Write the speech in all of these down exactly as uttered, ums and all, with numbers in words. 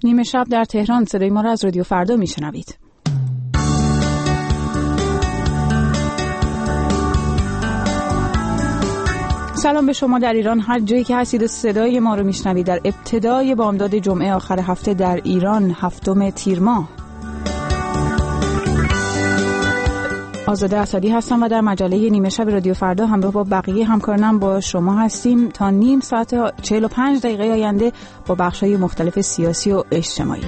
نیمه شب در تهران. صدای ما را از رادیو فردا میشنوید. سلام به شما در ایران، هر جایی که هستید و صدای ما رو میشنوید. در ابتدای بامداد جمعه آخر هفته در ایران، هفتم تیر ماه. آزاده اسدی هستم و در مجله نیمه شب رادیو فردا همراه با بقیه همکارانم با شما هستیم تا نیم ساعت چهل و پنج دقیقه آینده با بخش‌های مختلف سیاسی و اجتماعی.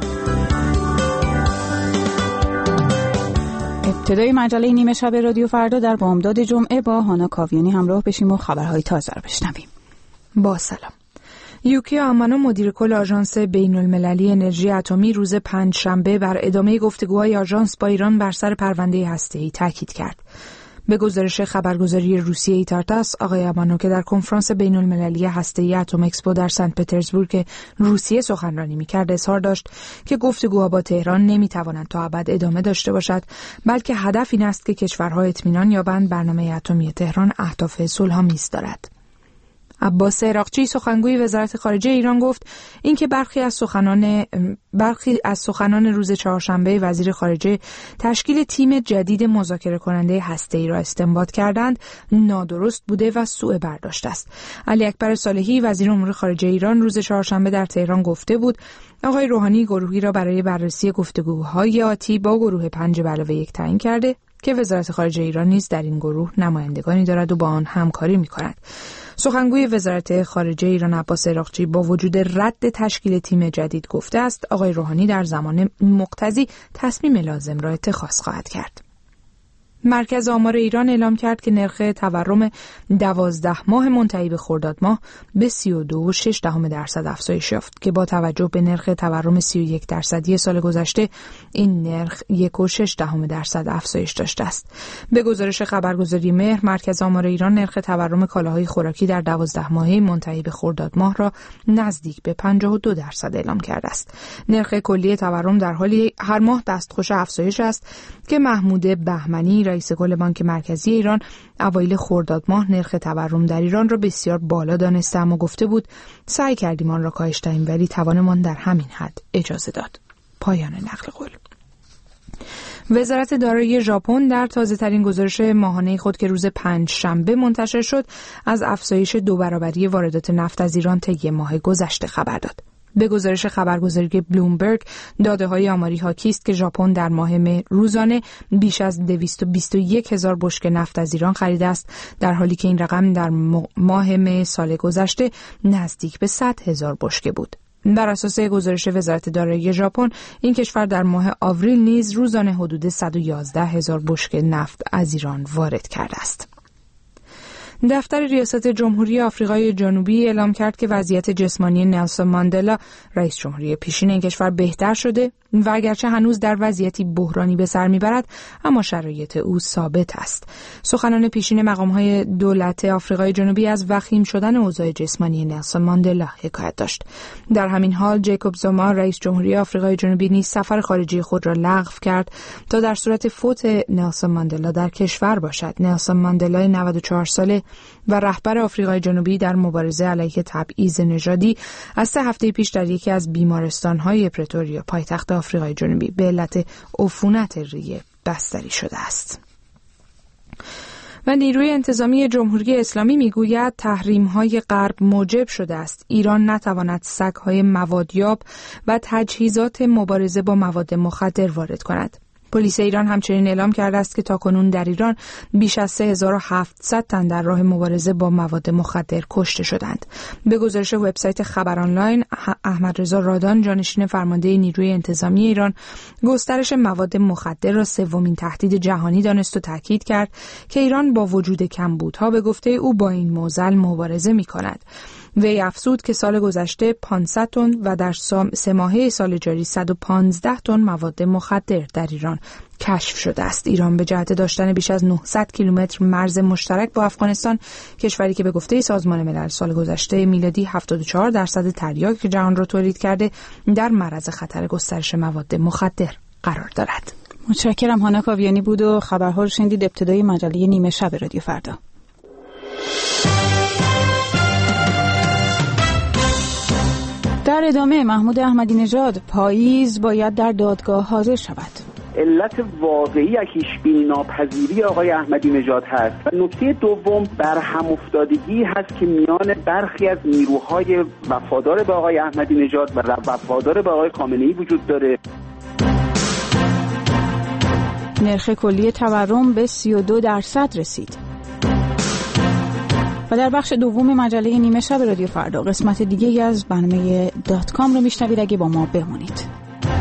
ابتدای مجله نیمه شب رادیو فردا در بامداد جمعه با هانا کاویانی همراه بشیم و خبرهای تازه رو بشنویم. با سلام. یوکی آمانو مدیر کل آژانس بین‌المللی انرژی اتمی روز پنجشنبه بر ادامه گفتگوهای آژانس با ایران بر سر پرونده هسته‌ای تاکید کرد. به گزارش خبرگزاری روسیه ایتارتاس، آقای آمانو که در کنفرانس بین‌المللی هسته‌ای اتم اکسپو در سنت پترزبورگ روسیه سخنرانی می‌کرد، اظهار داشت که گفتگوها با تهران نمی‌توانند تا ابد ادامه داشته باشد، بلکه هدف این است که کشورها اطمینان یابند برنامه اتمی تهران اهداف صلح‌آمیز دارد. عباس عراقچی سخنگوی وزارت خارجه ایران گفت اینکه برخی از سخنان برخی از سخنان روز چهارشنبه وزیر خارجه تشکیل تیم جدید مذاکره کننده هسته‌ای را استنباط کردند نادرست بوده و سوء برداشت است. علی اکبر صالحی وزیر امور خارجه ایران روز چهارشنبه در تهران گفته بود آقای روحانی گروهی را برای بررسی گفتگوهای آتی با گروه پنج به علاوه یک تعیین کرده که وزارت خارجه ایران نیز در این گروه نمایندگانی دارد و با آن همکاری می‌کند. سخنگوی وزارت خارجه ایران عباس عراقچی با وجود رد تشکیل تیم جدید گفته است آقای روحانی در زمان مقتضی تصمیم لازم را اتخاذ خواهد کرد. مرکز آمار ایران اعلام کرد که نرخ تورم دوازده ماه منتهی به خرداد ماه به سی و دو و شش دهم درصد افزایش یافت که با توجه به نرخ تورم سی و یک درصدی سال گذشته این نرخ یک و شش دهم درصد افزایش داشته است. به گزارش خبرگزاری مهر، مرکز آمار ایران نرخ تورم کالاهای خوراکی در دوازده ماهه منتهی به خرداد ماه را نزدیک به پنجاه و دو درصد اعلام کرده است. نرخ کلی تورم در حالی هر ماه دستخوش افزایش است که محمود بهمنی رئیس کل بانک مرکزی ایران اوایل خرداد ماه نرخ تورم در ایران را بسیار بالا دانسته اما گفته بود سعی کردیم آن را کاهش دهیم ولی توانمان در همین حد اجازه داد. پایان نقل قول. وزارت دارایی ژاپن در تازه‌ترین گزارش ماهانه خود که روز پنجشنبه منتشر شد از افزایش دو برابری واردات نفت از ایران طی ماه گذشته خبر داد. به گزارش خبرگزاری بلومبرگ، داده‌های آماری حاکی است که ژاپن در ماه مه روزانه بیش از دویست و بیست و یک هزار بشکه نفت از ایران خریده است، در حالی که این رقم در ماه مه سال گذشته نزدیک به صد هزار بشکه بود. بر اساس گزارش وزارت دارایی ژاپن، این کشور در ماه آوریل نیز روزانه حدود صد و یازده هزار بشکه نفت از ایران وارد کرده است. دفتر ریاست جمهوری آفریقای جنوبی اعلام کرد که وضعیت جسمانی نلسون ماندلا رئیس جمهوری پیشین این کشور بهتر شده و اگرچه هنوز در وضعیتی بحرانی به سر میبرد اما شرایط او ثابت است. سخنان پیشین مقام‌های دولت آفریقای جنوبی از وخیم شدن اوضاع جسمانی نلسون ماندلا حکایت داشت. در همین حال جیکوب زوما رئیس جمهوری آفریقای جنوبی نیز سفر خارجی خود را لغو کرد تا در صورت فوت نلسون ماندلا در کشور باشد. نلسون ماندلا نود و چهار ساله و رهبر آفریقای جنوبی در مبارزه علیه تبعیض نژادی از سه هفته پیش در یکی از بیمارستان‌های پرتوریا پایتخت آفریقای جنوبی به علت عفونت ریه بستری شده است. و نیروی انتظامی جمهوری اسلامی میگوید تحریم‌های غرب موجب شده است ایران نتواند سگ‌های موادیاب و تجهیزات مبارزه با مواد مخدر وارد کند. پلیس ایران همچنین اعلام کرده است که تاکنون در ایران بیش از سه هزار و هفتصد تن در راه مبارزه با مواد مخدر کشته شدند. به گزارش وبسایت خبر آنلاین، احمد رضا رادان جانشین فرمانده نیروی انتظامی ایران گسترش مواد مخدر را سومین تهدید جهانی دانست و تاکید کرد که ایران با وجود کمبودها به گفته او با این معضل مبارزه می‌کند. وی افزود که سال گذشته پانصد تن و در سه ماهه سال جاری صد و پانزده تن مواد مخدر در ایران کشف شده است. ایران به جهت داشتن بیش از نهصد کیلومتر مرز مشترک با افغانستان، کشوری که به گفته سازمان ملل سال گذشته میلادی هفتاد و چهار درصد تریاک جهان را تولید کرده، در معرض خطر گسترش مواد مخدر قرار دارد. متشکرم. هانا کاویانی بود و خبرها رو شنیدید. ابتدای مجله نیمه شب رادیو فردا. در در ادامه محمود احمدی نژاد پاییز باید در دادگاه حاضر شود. علت واقعی پیش‌بینی ناپذیری آقای احمدی نژاد هست و نکته دوم برهم افتادگی هست که میان برخی از نیروهای وفادار به آقای احمدی نژاد و وفادار به آقای خامنه‌ای وجود داره. نرخ کلی تورم به سی و دو درصد رسید. و در بخش دوم مجله نیمه شب رادیو فردا قسمت دیگه از برنامه دات کام رو میشنوید. اگه با ما بمونید.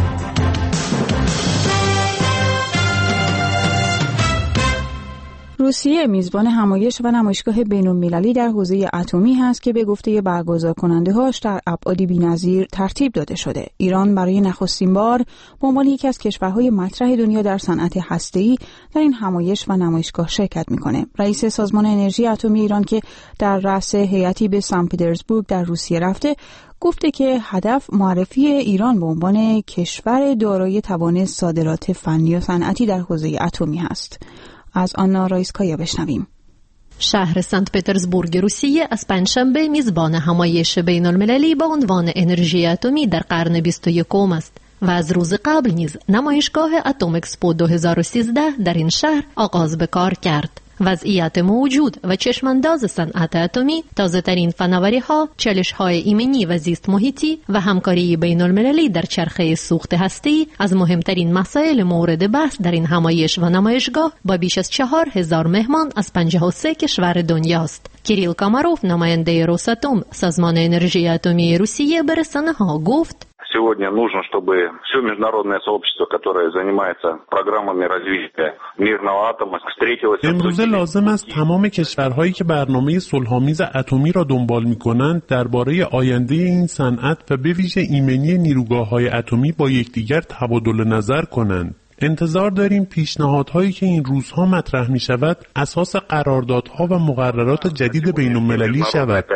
روسیه میزبان همایش و نمایشگاه بین‌المللی در حوزه اتمی هست که به گفته برگزار کننده هاش در ابعاد بی‌نظیر ترتیب داده شده. ایران برای نخستین بار به عنوان یکی از کشورهای مطرح دنیا در صنعت هسته‌ای در این همایش و نمایشگاه شرکت میکنه. رئیس سازمان انرژی اتمی ایران که در رأس هیئتی به سن پترزبورگ در روسیه رفته، گفته که هدف معرفی ایران به عنوان کشور دارای توان صادرات فنی و صنعتی در حوزه اتمی است. از آنا رایسکایا بشنویم. شهر سنت پترزبورگ روسیه از پنجشنبه میزبان همایش بین المللی با عنوان انرژی اتمی در قرن بیست و یکم است و از روز قبل نیز نمایشگاه اتم اکسپو دو هزار و سیزده در این شهر آغاز به کار کرد. وضعیت موجود و چشمانداز صنعت اتمی، تازه‌ترین فناوری‌ها، چالش‌های ایمنی و زیست محیطی و همکاری بین‌المللی در چرخه سوخت هسته‌ای از مهمترین مسائل مورد بحث در این همایش و نمایشگاه با بیش از چهار هزار مهمان از پنجاه و سه کشور دنیاست. کیریل کاماروف، نماینده روساتوم، سازمان انرژی اتمی روسیه، به رسانه‌ها گفت: Сегодня нужно, чтобы все международное сообщество, которое занимается программами развития мирного атома, встретилось. امروزه لازم است تمام کشورهایی که برنامه صلح‌آمیز اتمی را دنبال می‌کنند درباره آینده این صنعت و به ویژه ایمنی نیروگاه‌های اتمی با یکدیگر تبادل نظر کنند. انتظار داریم پیشنهادهایی که این روزها مطرح می شود اساس قراردادها و مقررات جدید بین‌المللی شود.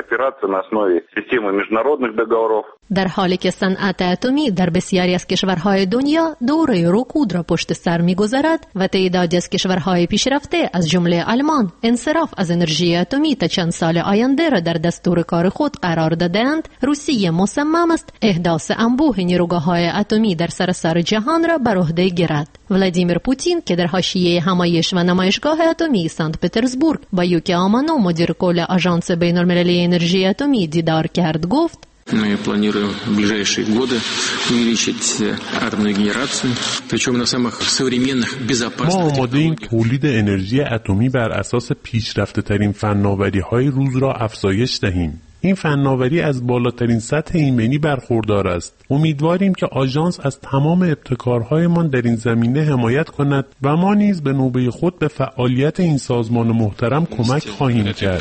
در حالی که صنعت اتمی در بسیاری از کشورهای دنیا دوره رکود را پشت سر می‌گذارد و تعدادی از کشورهای پیشرفته از جمله آلمان انصراف از انرژی اتمی تا چند سال آینده را در دستور کار خود قرار دادند، روسیه مصمم است احداث انبوه نیروگاه‌های اتمی در سراسر جهان را بر عهده گیرد. ولادیمیر پوتین که در حاشیه همایش و نمایشگاه اتمی سنت پترزبورگ با یوکی آمانو، مدیر کل آژانس بین‌المللی انرژی اتمی، دیدار کرد، گفت: Мы планируем в ближайшие годы увеличить атомную генерацию, причем на самых современных, безопасных. ما آماده ایم تولید انرژی اتمی بر اساس پیشرفته‌ترین فناوری‌های روز را افزایش دهیم. این فناوری از بالاترین سطح ایمنی برخوردار است. امیدواریم که آژانس از تمام ابتکارهایمان در این زمینه حمایت کند و ما نیز به نوبه خود به فعالیت این سازمان محترم کمک خواهیم کرد.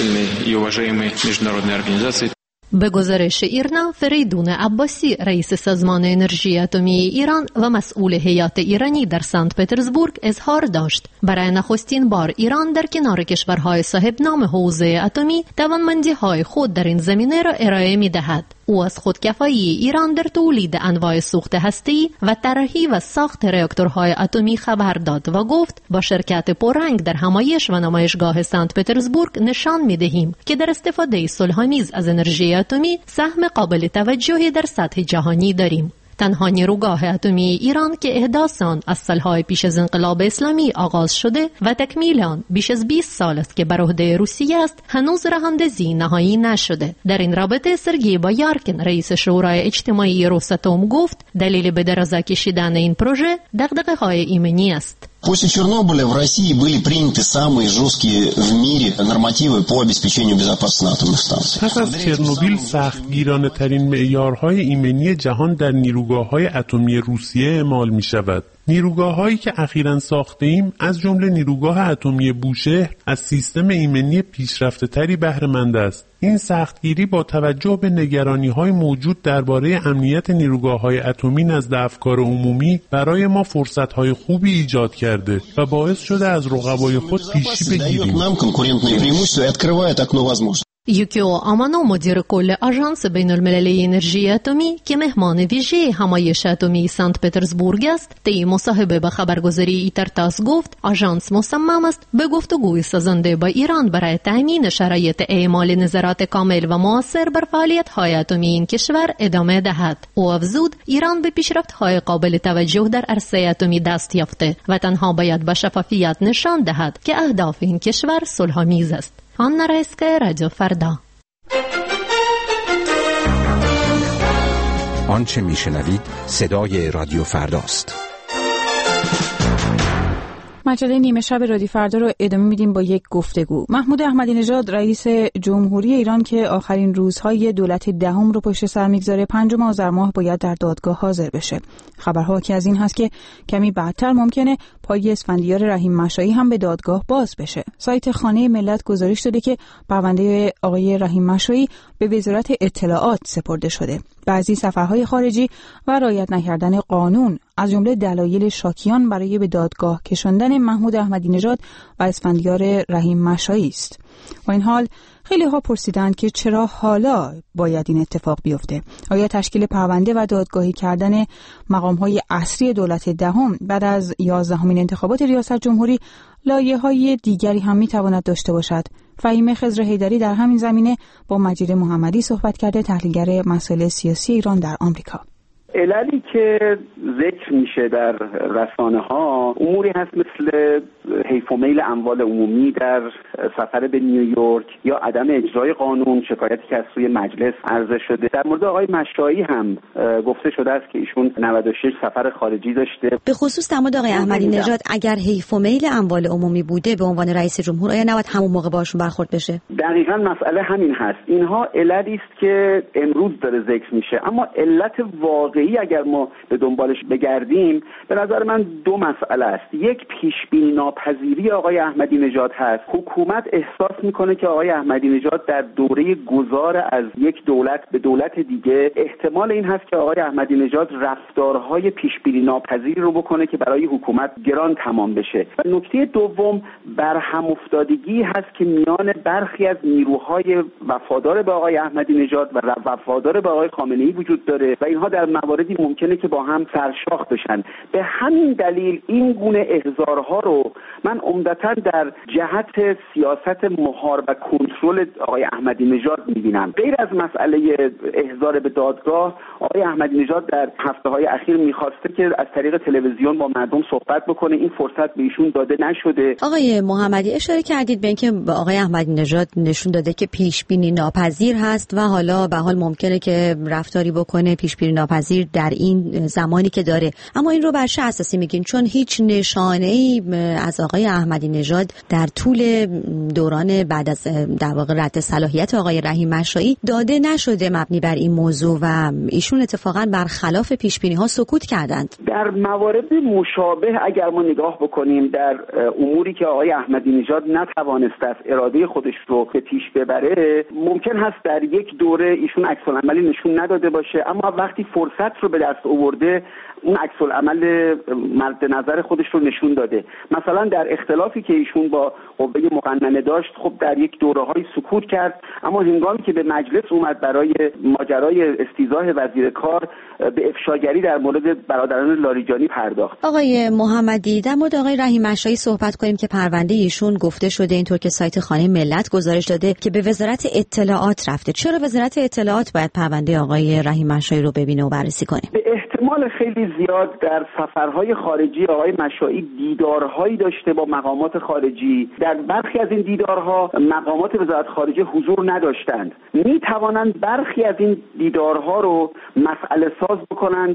به گزارش ایرنا، فریدون عباسی، رئیس سازمان انرژی اتمی ایران و مسئول هیئت ایرانی در سنت پترزبورگ، اظهار داشت برای نخستین بار ایران در کنار کشورهای صاحب نام حوزه اتمی توانمندی‌های خود در این زمینه را ارائه می‌دهد. او از خودکفایی ایران در تولید انواع سوخت هسته‌ای و طراحی و ساخت راکتورهای اتمی خبر داد و گفت با شرکت پررنگ در همایش و نمایشگاه سنت پترزبورگ نشان می‌دهیم که در استفاده صلح‌آمیز از انرژی اتمی سهم قابل توجهی در سطح جهانی داریم. تنها نیروگاه اتمی ایران که احداث آن از سالهای پیش از انقلاب اسلامی آغاز شده و تکمیل آن بیش از بیست سال است که بر عهده روسیه است، هنوز راه‌اندازی نهایی نشده. در این رابطه سرگئی بایارکین، رئیس شورای اجتماعی روساتوم، گفت دلیل به درازا کشیدن این پروژه دغدغه‌های ایمنی است. После Чернобыля в России были приняты самые жесткие в мире нормативы по обеспечению безопасности на атомных станциях. پس از چرنوبیل سختگیرانه ترین معیارهای ایمنی جهان در نیروگاه‌های اتمی روسیه اعمال می‌شود. نیروگاه‌هایی که اخیراً ساخته‌ایم از جمله نیروگاه اتمی بوشهر از سیستم ایمنی پیشرفته‌تری بهره مند است. این سختگیری با توجه به نگرانی‌های موجود درباره امنیت نیروگاه‌های اتمی نزد افکار عمومی برای ما فرصت‌های خوبی ایجاد کرده و باعث شده از رقبای خود پیشی بگیریم. یوکیو آمانو مدیر کل آژانس بین المللی انرژی اتمی که مهمان ویژه همایش اتمی سنت پترزبورگ است، طی مصاحبه به خبرگزاری ایترتاس گفت آژانس مصمم است به گفتگوی سازنده با ایران برای تامین شرایط اعمال نظارت کامل و مؤثر بر فعالیت‌های اتمی این کشور ادامه دهد. او افزود ایران به پیشرفت‌های قابل توجه در عرصه اتمی دست یافته و تنها باید با شفافیت نشان دهد که اهداف این کشور صلح‌آمیز است. آن رئیس‌گاه رادیو فردا. آنچه میشنوید صدای رادیو فرداست. مجله نیمه شب رادیو فردا رو ادامه میدیم با یک گفتگو. محمود احمدی نژاد رئیس جمهوری ایران که آخرین روزهای دولت دهم رو پشت سر میگذاره، پنجم آذر ماه باید در دادگاه حاضر بشه. خبرها که از این هست که کمی بعدتر ممکنه پای اسفندیار رحیم مشایی هم به دادگاه باز بشه. سایت خانه ملت گزارش داده که پرونده آقای رحیم مشایی به وزارت اطلاعات سپرده شده. بعضی سفرهای خارجی و رعایت نکردن قانون از جمله دلایل شاکیان برای به دادگاه کشاندن محمود احمدی نژاد و اسفندیار رحیم مشایی است. با این حال خیلی ها پرسیدند که چرا حالا باید این اتفاق بیفته؟ آیا تشکیل پرونده و دادگاهی کردن مقام‌های اصلی دولت دهم بعد از یازدهمین انتخابات ریاست جمهوری لایه‌های دیگری هم می‌تواند داشته باشد؟ فهیم خضر حیدری در همین زمینه با مجید محمدی صحبت کرده، تحلیلگر مسائل سیاسی ایران در آمریکا. عللی که ذکر میشه در رسانه ها اموری هست مثل حیف و میل اموال عمومی در سفر به نیویورک یا عدم اجرای قانون، شکایتی که از سوی مجلس عرضه شده. در مورد آقای مشایی هم گفته شده است که ایشون نود و شش سفر خارجی داشته. به خصوص در مورد آقای احمدی نژاد اگر حیف و میل اموال عمومی بوده به عنوان رئیس جمهور، آیا نباید همون موقع باشون برخورد بشه؟ دقیقاً مسئله همین هست. اینها علتی است که امروز داره ذکر میشه، اما علت واقعی اگر ما به دنبالش بگردیم به نظر من دو مسئله است. یک، پیش بینی ناپذیری آقای احمدی نژاد هست. حکومت احساس میکنه که آقای احمدی نژاد در دوره گذار از یک دولت به دولت دیگه احتمال این هست که آقای احمدی نژاد رفتارهای پیش بینی ناپذیری رو بکنه که برای حکومت گران تمام بشه. و نکته دوم برهم افتادگی هست که میان برخی از نیروهای وفادار به آقای احمدی نژاد و وفادار به آقای خامنه‌ای وجود داره و اینها در مواردی ممکنه که با هم سرشاخ بشن. به همین دلیل این گونه احضارها رو من عمدتاً در جهت سیاست مهار و کنترل آقای احمدی نژاد می‌بینم. غیر از مسئله احضار به دادگاه، آقای احمدی نژاد در هفته‌های اخیر می‌خواسته که از طریق تلویزیون با مردم صحبت بکنه. این فرصت به ایشون داده نشده. آقای محمدی اشاره کردید به اینکه آقای احمدی نژاد نشون داده که پیش بینی ناپذیر هست و حالا به حال ممکنه که رفتاری بکنه پیش بینی ناپذیر در این زمانی که داره. اما این رو بر چه اساسی میگین؟ چون هیچ نشانه‌ای از آقای احمدی نژاد در طول دوران بعد از در واقع رد صلاحیت آقای رحیم مشایی داده نشده مبنی بر این موضوع و ایشون اتفاقا برخلاف پیش‌بینی‌ها سکوت کردند. در موارد مشابه اگر ما نگاه بکنیم در اموری که آقای احمدی نژاد نتوانسته است اراده خودش رو به پیش ببره، ممکن هست در یک دوره ایشون عکس‌العملی نشون نداده باشه، اما وقتی فرصت رو به دست آورده اون عکس العمل مد نظر خودش رو نشون داده. مثلا در اختلافی که ایشون با قوه مقننه داشت، خب در یک دوره‌های سکوت کرد، اما هنگامی که به مجلس اومد برای ماجرای استیضاح وزیر کار به افشاگری در مورد برادران لاریجانی پرداخت. آقای محمدی، در مورد آقای رحیم مشایی صحبت کنیم که پرونده ایشون گفته شده اینطور که سایت خانه ملت گزارش داده که به وزارت اطلاعات رفته. چرا وزارت اطلاعات باید پرونده آقای رحیم مشایی رو ببینه و بررسی کنه؟ به احتمال خیلی زیاد در سفرهای خارجی آقای مشایی دیدارهایی داشته با مقامات خارجی. در برخی از این دیدارها مقامات وزارت خارجه حضور نداشتند. می توانند برخی از این دیدارها رو مسئله ساز بکنند،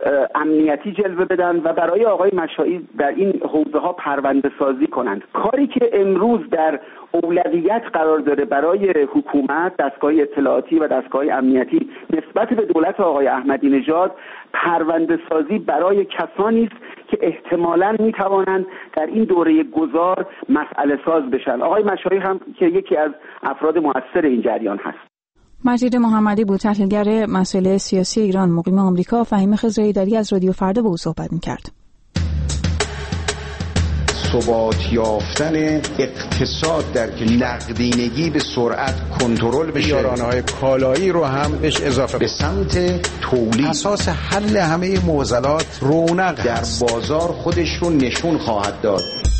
امنیتی جلوه بدن و برای آقای مشایی در این حوزه ها پرونده سازی کنند. کاری که امروز در اولویت قرار داره برای حکومت، دستگاه اطلاعاتی و دستگاه امنیتی نسبت به دولت آقای احمدی نژاد پرونده سازی برای کسانی است که احتمالاً میتوانند در این دوره گذار مسئله ساز بشن. آقای مشایی هم که یکی از افراد مؤثر این جریان هست. مجید محمدی بود، تحلیلگر مسائل سیاسی ایران، مقیم آمریکا. فهیم خضر حیدری از رادیو فردا با او صحبت می‌کرد. ثبات یافتن اقتصاد در که نقدینگی به سرعت کنترل بشه، یارانه‌های کالایی رو هم بهش اضافه به سمت تولید. اساس حل همه معضلات رونق در بازار خودش رو نشون خواهد داد.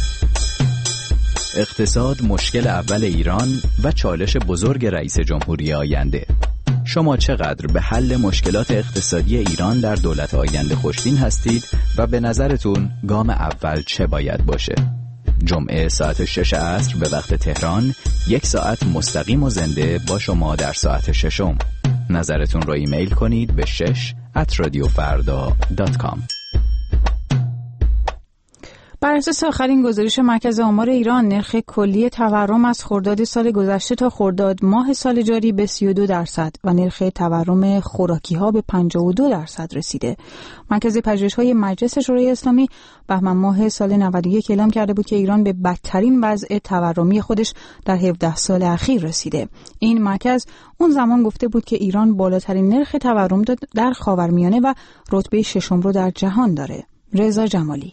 اقتصاد مشکل اول ایران و چالش بزرگ رئیس جمهوری آینده. شما چقدر به حل مشکلات اقتصادی ایران در دولت آینده خوشبین هستید و به نظرتون گام اول چه باید باشه؟ جمعه ساعت شش عصر به وقت تهران، یک ساعت مستقیم و زنده با شما در ساعت ششم. نظرتون رو ایمیل کنید به شش ات رادیو فردا دات کام. بر اساس آخرین گزارش مرکز آمار ایران، نرخ کلی تورم از خرداد سال گذشته تا خرداد ماه سال جاری به سی و دو درصد و نرخ تورم خوراکی‌ها به پنجاه و دو درصد رسیده. مرکز پژوهش‌های مجلس شورای اسلامی بهمن ماه سال نود و یک اعلام کرده بود که ایران به بدترین وضع تورمی خودش در هفده سال اخیر رسیده. این مرکز اون زمان گفته بود که ایران بالاترین نرخ تورم در خاورمیانه و رتبه ششم رو در جهان داره. رضا جمالی.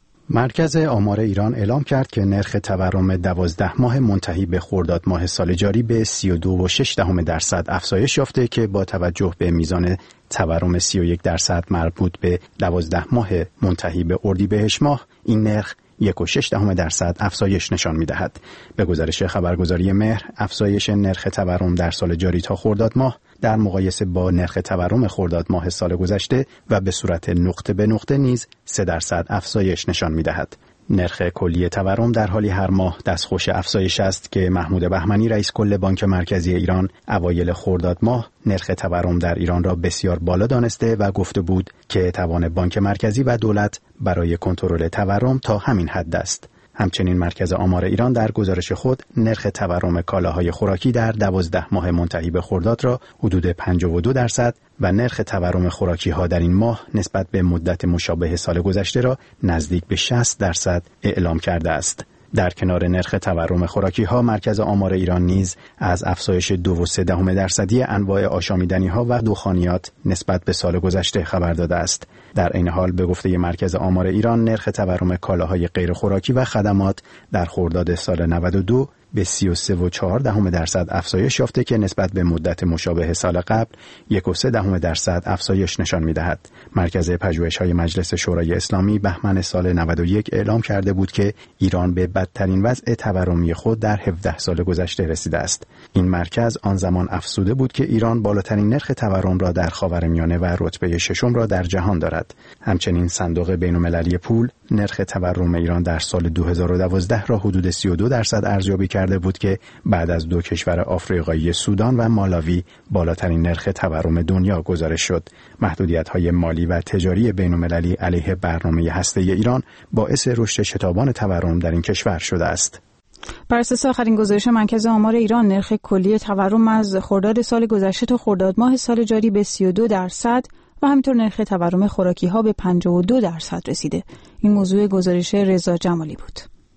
مرکز آمار ایران اعلام کرد که نرخ تورم دوازده ماه منتهی به خرداد ماه سال جاری به سی و دو و شش دهم درصد افزایش یافته که با توجه به میزان تورم سی و یک درصد مربوط به دوازده ماه منتهی به اردیبهشت ماه، این نرخ یک و شش دهم درصد افزایش نشان می‌دهد. به گزارش خبرگزاری مهر، افزایش نرخ تورم در سال جاری تا خرداد ماه در مقایسه با نرخ تورم خرداد ماه سال گذشته و به صورت نقطه به نقطه نیز سه درصد افزایش نشان می‌دهد. نرخ کلی تورم در حالی هر ماه دستخوش افزایش است که محمود بهمنی رئیس کل بانک مرکزی ایران اوایل خرداد ماه نرخ تورم در ایران را بسیار بالا دانسته و گفته بود که توان بانک مرکزی و دولت برای کنترل تورم تا همین حد است. همچنین مرکز آمار ایران در گزارش خود نرخ تورم کالاهای خوراکی در دوازده ماه منتهی به خرداد را حدود پنجاه و دو درصد و نرخ تورم خوراکی ها در این ماه نسبت به مدت مشابه سال گذشته را نزدیک به شصت درصد اعلام کرده است. در کنار نرخ تورم خوراکی ها، مرکز آمار ایران نیز از افزایش دو و سه دهم درصدی انواع آشامیدنی ها و دخانیات نسبت به سال گذشته خبر داده است. در این حال به گفته مرکز آمار ایران، نرخ تورم کالاهای غیر خوراکی و خدمات در خرداد سال نود و دو به سی و سه و چهار دهم درصد افزایش یافته که نسبت به مدت مشابه سال قبل یک و سه دهم درصد افزایش نشان می‌دهد. مرکز پژوهش‌های مجلس شورای اسلامی بهمن سال نود و یک اعلام کرده بود که ایران به بدترین وضع تورمی خود در هفده سال گذشته رسیده است. این مرکز آن زمان افزوده بود که ایران بالاترین نرخ تورم را در خاورمیانه و رتبه ششم را در جهان دارد. همچنین صندوق بین‌المللی پول نرخ تورم ایران در سال دو هزار و دوازده را حدود سی و دو درصد ارزیابی کرده بود که بعد از دو کشور آفریقایی سودان و مالاوی بالاترین نرخ تورم دنیا گزارش شد. محدودیت‌های مالی و تجاری بین‌المللی علیه برنامه هسته‌ای ایران باعث رشد شتابان تورم در این کشور شده است. بر اساس آخرین گزارش مرکز آمار ایران، نرخ کلی تورم از خرداد سال گذشته تا خرداد ماه سال جاری به سی و دو درصد و همینطور نرخ تورم خوراکی ها به پنجاه و دو درصد رسیده. این موضوع گزارش رضا جمالی بود.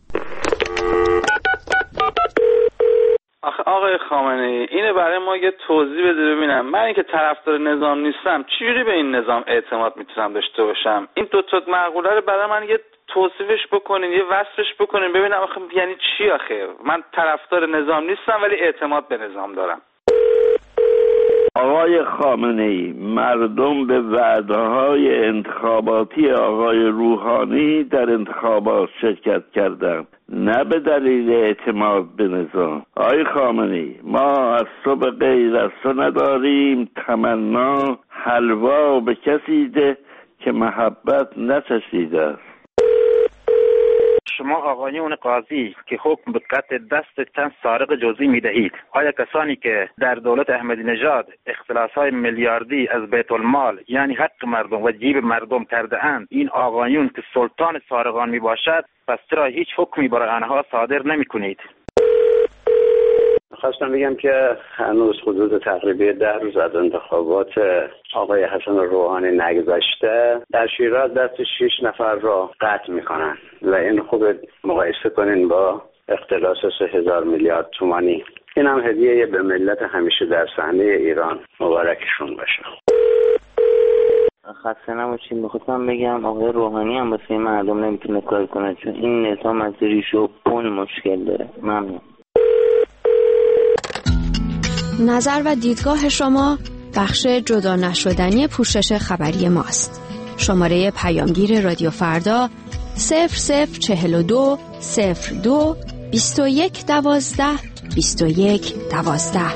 آخه آقای خامنه‌ای، اینو برای ما یه توضیح بده ببینم. من اینکه طرفدار نظام نیستم، چجوری به این نظام اعتماد میتونم داشته باشم؟ این دو تا مقوله رو برای من یه توصیفش بکنین، یه وصفش بکنین ببینم آخه یعنی چی. آخه من طرفدار نظام نیستم ولی اعتماد به نظام دارم. آقای خامنه‌ای، مردم به وعده‌های انتخاباتی آقای روحانی در انتخابات شرکت کردند، نه به دلیل اعتماد به نظام. آقای خامنه‌ای، ما از صبح غیر از تو نداریم، تمنا حلوا به کسی ده که محبت نچشیده است. شما آقایون قاضی که حکم به قطع دست چند سارق جزئی میدهید، آیا کسانی که در دولت احمدی نژاد اختلاس‌های میلیاردی از بیت المال یعنی حق مردم و جیب مردم کرده اند، این آقایون که سلطان سارقان می باشد، پس چرا هیچ حکمی برای آنها صادر نمی کنید؟ خواستم بگم که هنوز حدود تقریبا ده روز از انتخابات آقای حسن روحانی نگذشته، در شیراز دست شش نفر را قطع میکنن و این خوب مقایسه کنین با اختلاس سه هزار میلیارد تومانی. این هم هدیه به ملت همیشه در صحنه ایران. مبارکشون باشه. خسته نباشید. می‌خواستم بگم آقای روحانی هم واسه مردم نمیتونه کار کنه، چون این نظام از ریش و پل مشکل داره. ممنون. نظر و دیدگاه شما بخش جدا نشدنی پوشش خبری ماست. شماره پیامگیر رادیو فردا صفر صفر چهل و دو صفر دو بیست و یک دوازده بیست و یک دوازده.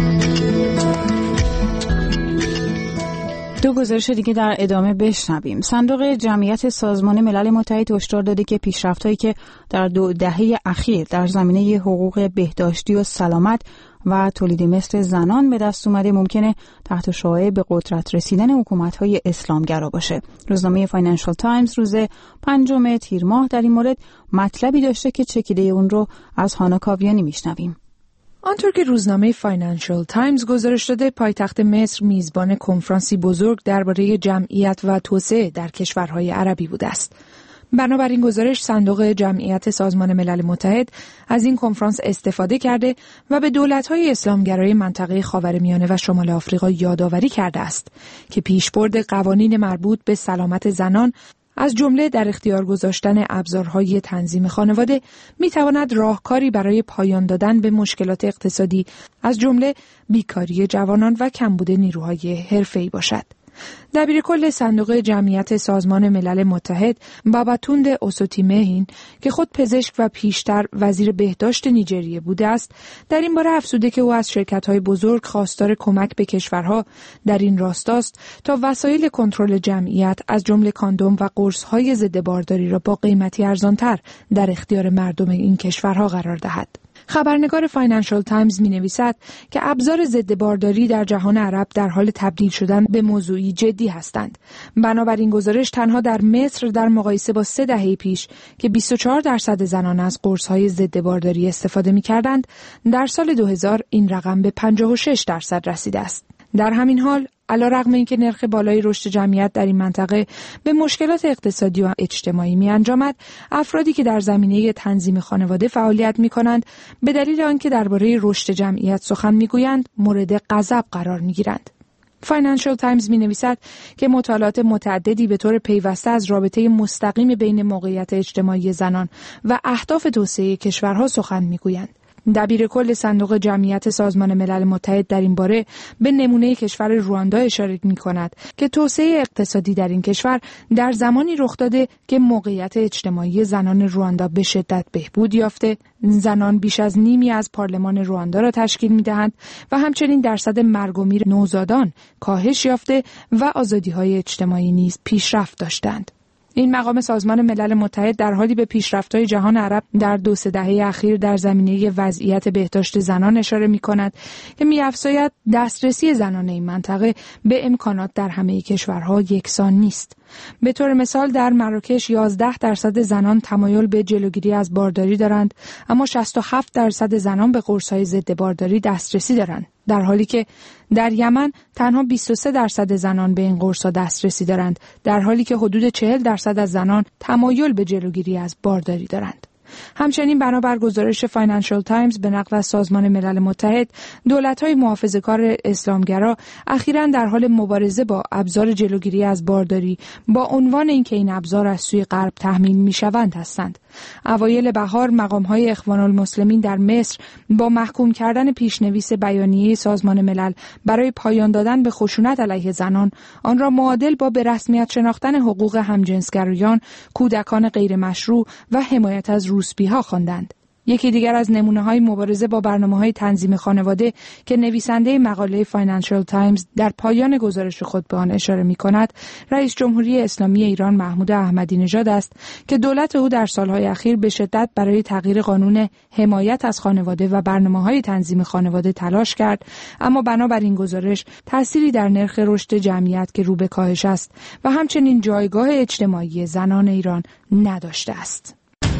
دو گزارش دیگه در ادامه بشنویم. صندوق جمعیت سازمان ملل متحد هشدار داده که پیشرفت‌هایی که در دو دهه اخیر در زمینه حقوق بهداشتی و سلامت و تولید مثل زنان به دست اومده ممکنه تحت شعاع به قدرت رسیدن حکومت‌های اسلامگرا باشه. روزنامه فاینانشال تایمز روز پنجم تیر ماه در این مورد مطلبی داشته که چکیده اون رو از هانا کاویانی میشنویم. آنطور که روزنامه فاینانشال تایمز گزارش داده، پایتخت مصر میزبان کنفرانسی بزرگ درباره جمعیت و توسعه در کشورهای عربی بوده است. بنابراین گزارش صندوق جمعیت سازمان ملل متحد از این کنفرانس استفاده کرده و به دولت‌های اسلامگرای منطقه خاورمیانه و شمال آفریقا یادآوری کرده است که پیشبرد قوانین مربوط به سلامت زنان از جمله در اختیار گذاشتن ابزارهای تنظیم خانواده می‌تواند راهکاری برای پایان دادن به مشکلات اقتصادی از جمله بیکاری جوانان و کمبود نیروهای حرفه‌ای باشد. دبیر کل صندوق جمعیت سازمان ملل متحد باباتوند اوسوتیمهین که خود پزشک و پیشتر وزیر بهداشت نیجریه بوده است، در این باره افزوده که او از شرکت‌های بزرگ خواستار کمک به کشورها در این راستاست تا وسایل کنترل جمعیت از جمله کاندوم و قرص‌های ضد بارداری را با قیمتی ارزانتر در اختیار مردم این کشورها قرار دهد. خبرنگار فاینانشال تایمز می نویسد که ابزار ضد بارداری در جهان عرب در حال تبدیل شدن به موضوعی جدی هستند. بنابراین گزارش تنها در مصر در مقایسه با سه دهه پیش که بیست و چهار درصد زنان از قرص‌های ضد بارداری استفاده می‌کردند، در سال دو هزار این رقم به پنجاه و شش درصد رسیده است. در همین حال علیرغم اینکه نرخ بالای رشد جمعیت در این منطقه به مشکلات اقتصادی و اجتماعی می‌انجامد، افرادی که در زمینه تنظیم خانواده فعالیت می‌کنند به دلیل آنکه درباره رشد جمعیت سخن می‌گویند مورد غضب قرار می‌گیرند. فاینانشال تایمز می‌نویسد که مطالعات متعددی به طور پیوسته از رابطه مستقیم بین موقعیت اجتماعی زنان و اهداف توسعه کشورها سخن می‌گویند. دبیر کل صندوق جمعیت سازمان ملل متحد در این باره به نمونه کشور رواندا اشاره می‌کند که توسعه اقتصادی در این کشور در زمانی رخ داده که موقعیت اجتماعی زنان رواندا به شدت بهبود یافته، زنان بیش از نیمی از پارلمان رواندا را تشکیل می‌دهند و همچنین درصد مرگ و میر نوزادان کاهش یافته و آزادی‌های اجتماعی نیز پیشرفت داشتند. این مقام سازمان ملل متحد در حالی به پیشرفت‌های جهان عرب در دو سه دهه اخیر در زمینه وضعیت بهداشت زنان اشاره می‌کند که می‌افزاید دسترسی زنان این منطقه به امکانات در همه کشورها یکسان نیست. به طور مثال در مراکش یازده درصد زنان تمایل به جلوگیری از بارداری دارند، اما شصت و هفت درصد زنان به قرص‌های ضد بارداری دسترسی دارند، در حالی که در یمن تنها بیست و سه درصد زنان به این قرص‌ها دسترسی دارند، در حالی که حدود چهل درصد از زنان تمایل به جلوگیری از بارداری دارند. همچنین بنابر گزارش فاینانشال تایمز به نقل از سازمان ملل متحد، دولت‌های محافظه‌کار اسلامگرا اخیراً در حال مبارزه با ابزار جلوگیری از بارداری با عنوان اینکه این ابزار از سوی غرب تحمیل می‌شوند هستند. اوایل بهار مقام‌های اخوان المسلمین در مصر با محکوم کردن پیشنویس بیانیه سازمان ملل برای پایان دادن به خشونت علیه زنان، آن را معادل با به رسمیت شناختن حقوق همجنسگرایان، کودکان غیر مشروع و حمایت از روسپی‌ها خواندند. یکی دیگر از نمونه‌های مبارزه با برنامه‌های تنظیم خانواده که نویسنده مقاله فاینانشال تایمز در پایان گزارش خود به آن اشاره می‌کند، رئیس جمهوری اسلامی ایران محمود احمدی نژاد است که دولت او در سال‌های اخیر به شدت برای تغییر قانون حمایت از خانواده و برنامه‌های تنظیم خانواده تلاش کرد، اما بنابر این گزارش تأثیری در نرخ رشد جمعیت که رو به کاهش است و همچنین جایگاه اجتماعی زنان ایران نداشته است.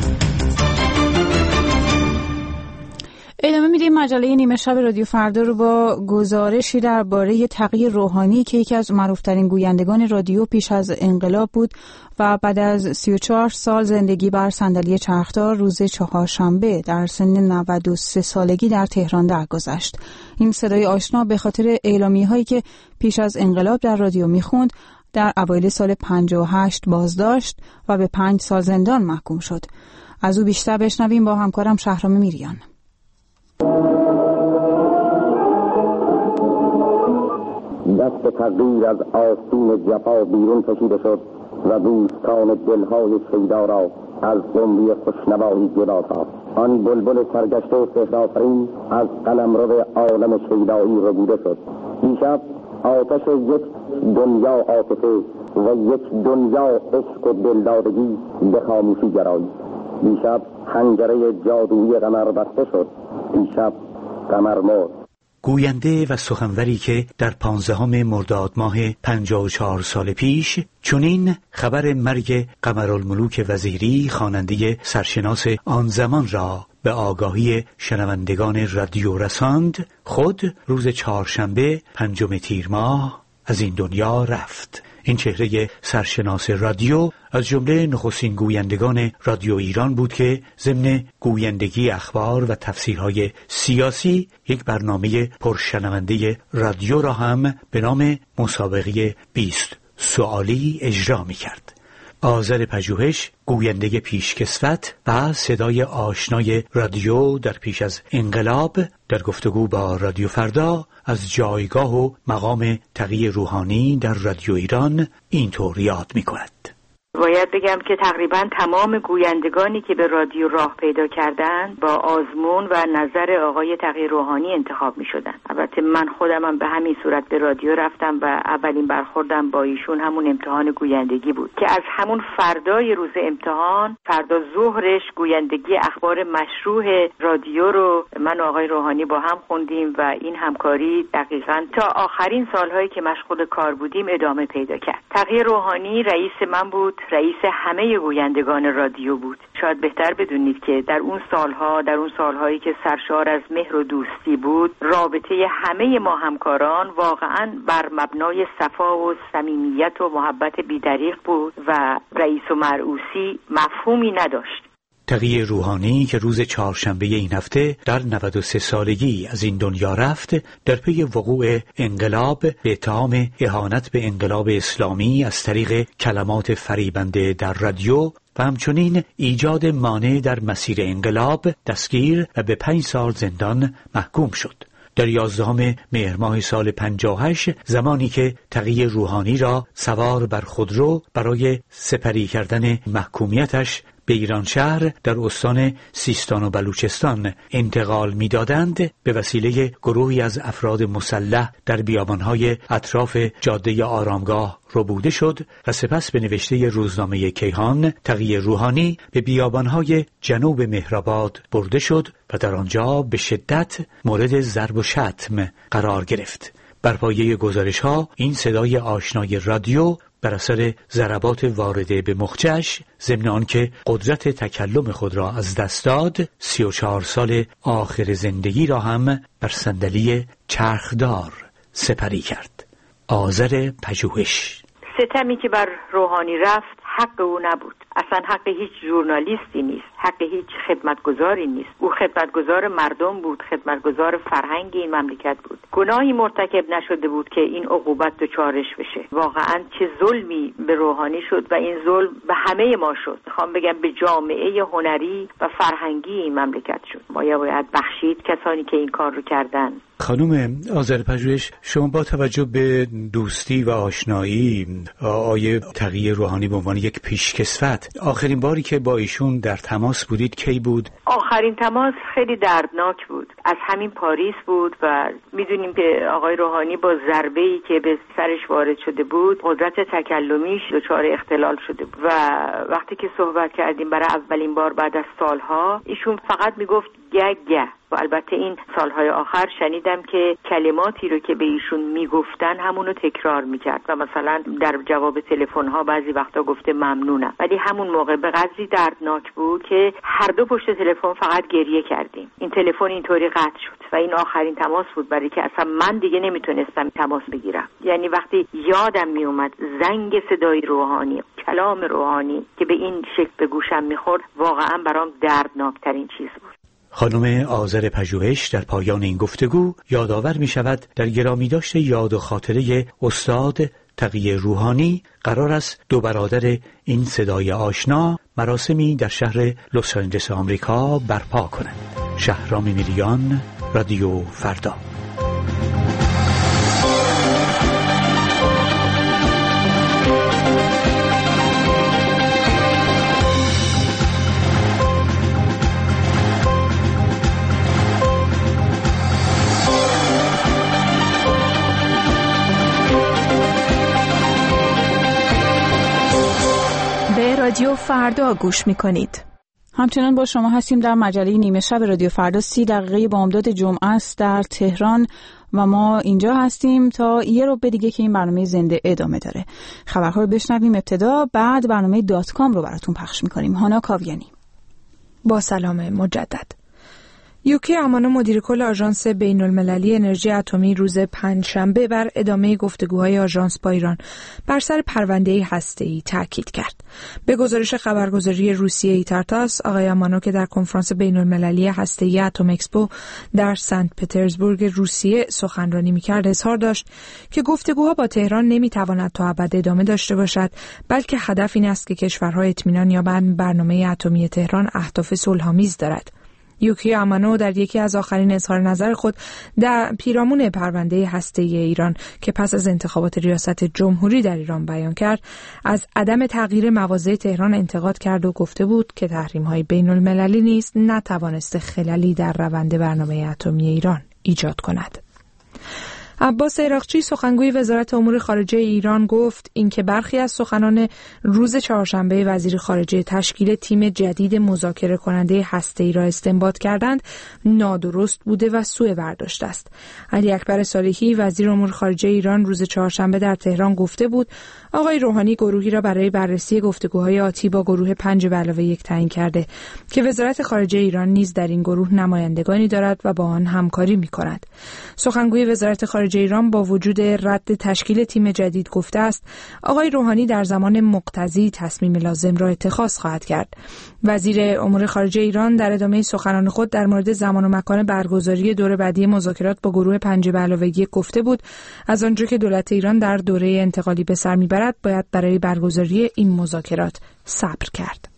ادامه میدیم مجله نیمه شب رادیو فردا رو با گزارشی درباره تقی روحانی که یکی از معروف‌ترین گویندگان رادیو پیش از انقلاب بود و بعد از سی و چهار سال زندگی بر صندلی چرخدار روز چهارشنبه در سن نود و سه سالگی در تهران درگذشت. این صدای آشنا به خاطر اعلامیه‌هایی که پیش از انقلاب در رادیو میخوند در اوایل سال پنجاه و هشت بازداشت و به پنج سال زندان محکوم شد. از او بیشتر بشنویم با همکارم شهرام میریان. دست تقدیر از آستین جفا بیرون کشیده شد و دوستان دلهای شیدا را از جنبی خوشنوایی جدا ساخت. آن بلبل سرگشته و سحرآفرین از قلمرو عالم شیدایی ربوده شد. دیشب آتش یک دنیا عاطفه و یک دنیا عشق و دلدادگی به خاموشی گرایید. دیشب حنجره جادویی قمر بسته شد. دیشب قمر مرد. گوینده و سخنوری که در پانزدهم مرداد ماه پنجاه و چهار سال پیش چنین خبر مرگ قمرالملوک وزیری خواننده سرشناس آن زمان را به آگاهی شنوندگان رادیو رساند، خود روز چهارشنبه پنجم تیر ماه از این دنیا رفت. این چهره سرشناس رادیو از جمله نخستین گویندگان رادیو ایران بود که ضمن گویندگی اخبار و تفسیرهای سیاسی یک برنامه پرشنونده رادیو را هم به نام مسابقه بیست سوالی اجرا می کرد. آذر پژوهش، گوینده پیشکسوت و صدای آشنای رادیو در پیش از انقلاب، در گفتگو با رادیو فردا از جایگاه و مقام تقی روحانی در رادیو ایران اینطور یاد می کند. باید بگم که تقریبا تمام گویندگانی که به رادیو راه پیدا کردند با آزمون و نظر آقای تقی روحانی انتخاب می شدن. البته من خودم هم به همین صورت به رادیو رفتم و اولین برخوردم با ایشون همون امتحان گویندگی بود که از همون فردای روز امتحان، فردا ظهرش، گویندگی اخبار مشروع رادیو رو من و آقای روحانی با هم خوندیم و این همکاری دقیقاً تا آخرین سالهایی که مشغول کار بودیم ادامه پیدا کرد. تقی روحانی رئیس من بود، رئیس همه گویندگان رادیو بود. شاید بهتر بدونید که در اون سالها در اون سالهایی که سرشار از مهر و دوستی بود، رابطه همه ما همکاران واقعاً بر مبنای صفا و صمیمیت و محبت بی‌دریغ بود و رئیس و مرعوسی مفهومی نداشت. تقی روحانی که روز چهارشنبه این هفته در نود و سه سالگی از این دنیا رفت، در پی وقوع انقلاب به اتهام اهانت به انقلاب اسلامی از طریق کلمات فریبنده در رادیو و همچنین ایجاد مانع در مسیر انقلاب دستگیر و به پنج سال زندان محکوم شد. در یازدهم مهر ماه سال پنجاه و هشت، زمانی که تقی روحانی را سوار بر خودرو برای سپری کردن محکومیتش به ایران شهر در استان سیستان و بلوچستان انتقال می‌دادند، به وسیله گروهی از افراد مسلح در بیابان‌های اطراف جاده آرامگاه ربوده شد و سپس به نوشته روزنامه کیهان تقی روحانی به بیابان‌های جنوب مهرآباد برده شد و در آنجا به شدت مورد ضرب و شتم قرار گرفت. بر پایه گزارش‌ها این صدای آشنای رادیو بر اثر ضربات وارده به مخچش، ضمن آنکه قدرت تکلم خود را از دست داد، سی و چهار سال آخر زندگی را هم بر صندلی چرخدار سپری کرد. آذر پژوهش. ستمی که بر روحانی رفت حق او نبود، اصلا حق هیچ ژورنالیستی نیست، حق هیچ خدمتگزاری نیست. او خدمتگزار مردم بود، خدمتگزار فرهنگ این مملکت بود. گناهی مرتکب نشده بود که این عقوبت دچارش بشه. واقعا چه ظلمی به روحانی شد و این ظلم به همه ما شد. میخوام بگم به جامعه هنری و فرهنگی این مملکت شد. ما باید بخشید کسانی که این کار رو کردن. خانم آذر پژوهش، شما با توجه به دوستی و آشنایی آقای تقی روحانی به عنوان یک پیشکسوت، آخرین باری که با ایشون در تماس بودید کی بود؟ آخرین تماس خیلی دردناک بود، از همین پاریس بود و میدونیم که آقای روحانی با ضربه‌ای که به سرش وارد شده بود قدرت تکلمیش دچار اختلال شده بود و وقتی که صحبت کردیم برای اولین بار بعد از سالها، ایشون فقط میگفت گه گه و البته این سالهای آخر شنیدم که کلماتی رو که به ایشون میگفتن همونو تکرار میکرد و مثلا در جواب تلفن‌ها بعضی وقتا گفته ممنونم، ولی همون موقع به قدری دردناک بود که هر دو پشت تلفن فقط گریه کردیم. این تلفن اینطوری قطع شد و این آخرین تماس بود، برای که اصلا من دیگه نمیتونستم تماس بگیرم. یعنی وقتی یادم میومد زنگ صدای روحانی، کلام روحانی که به این شکل به گوشم میخورد، واقعا برام دردناکترین چیز بود. خانم آذر پژوهش در پایان این گفتگو یادآور می شود در گرامی داشت یاد و خاطره استاد تقی روحانی قرار است دو برادر این صدای آشنا مراسمی در شهر لس آنجلس آمریکا برپا کنند. شهرام میریان، رادیو فردا. رادیو فردا گوش میکنید. همچنان با شما هستیم در مجله نیمه شب رادیو فردا. سی دقیقه بامداد جمعه است در تهران و ما اینجا هستیم تا یه رو به دیگه که این برنامه زنده ادامه داره. خبرها رو بشنویم ابتدا، بعد برنامه دات کام رو براتون پخش میکنیم. هانا کاویانی. با سلام مجدد. یوکی امانو مدیر کل آژانس بین المللی انرژی اتمی روز پنجشنبه بر ادامه گفتگوهای آژانس با ایران بر سر پرونده هسته‌ای تاکید کرد. به گزارش خبرگزاری روسیه ایترتاس، آقای امانو که در کنفرانس بین المللی هسته‌ای اتم اکسپو در سنت پترزبورگ روسیه سخنرانی می‌کرد، اظهار داشت که گفتگوها با تهران نمی‌تواند تا ابد ادامه داشته باشد، بلکه هدف این است که کشورها اطمینان یابند برنامه اتمی تهران اهداف صلح‌آمیز دارد. یوکی امانو در یکی از آخرین اظهار نظر خود در پیرامون پرونده هسته‌ای ایران که پس از انتخابات ریاست جمهوری در ایران بیان کرد، از عدم تغییر مواضع تهران انتقاد کرد و گفته بود که تحریم‌های بین‌المللی نیز نتوانسته خللی در روند برنامه اتمی ایران ایجاد کند. عباس عراقچی سخنگوی وزارت امور خارجه ایران گفت اینکه برخی از سخنان روز چهارشنبه وزیر خارجه تشکیل تیم جدید مذاکره کننده هسته‌ای را استنباط کردند نادرست بوده و سوء برداشت است. علی اکبر صالحی وزیر امور خارجه ایران روز چهارشنبه در تهران گفته بود آقای روحانی گروهی را برای بررسی گفتگوهای آتی با گروه پنج به علاوه یک تعیین کرده که وزارت خارجه ایران نیز در این گروه نمایندگانی دارد و با آن همکاری می‌کند. سخنگوی وزارت خارجه ایران با وجود رد تشکیل تیم جدید گفته است آقای روحانی در زمان مقتضی تصمیم لازم را اتخاذ خواهد کرد. وزیر امور خارجه ایران در ادامه سخنان خود در مورد زمان و مکان برگزاری دوره بعدی مذاکرات با گروه پنج به علاوه یک گفته بود از آنجا که دولت ایران در دوره انتقالی به سر میبرد باید برای برگزاری این مذاکرات صبر کرد.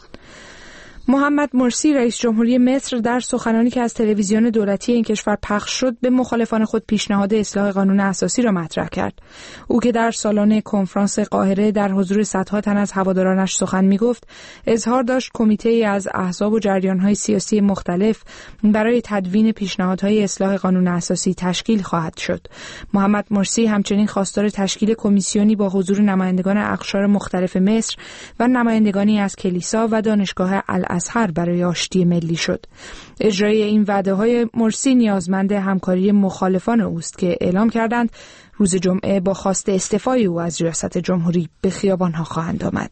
محمد مرسی رئیس جمهوری مصر در سخنانی که از تلویزیون دولتی این کشور پخش شد به مخالفان خود پیشنهاد اصلاح قانون اساسی را مطرح کرد. او که در سالن کنفرانس قاهره در حضور صدها تن از هوادارانش سخن می‌گفت، اظهار داشت کمیته‌ای از احزاب و جریان‌های سیاسی مختلف برای تدوین پیشنهادهای اصلاح قانون اساسی تشکیل خواهد شد. محمد مرسی همچنین خواستار تشکیل کمیسیونی با حضور نمایندگان اقشار مختلف مصر و نمایندگانی از کلیسا و دانشگاه الازهر برای آشتی ملی شد. اجرای این وعده‌های مرسی نیازمند همکاری مخالفان اوست که اعلام کردند روز جمعه با خواست استعفای او از ریاست جمهوری به خیابان‌ها خواهند آمد.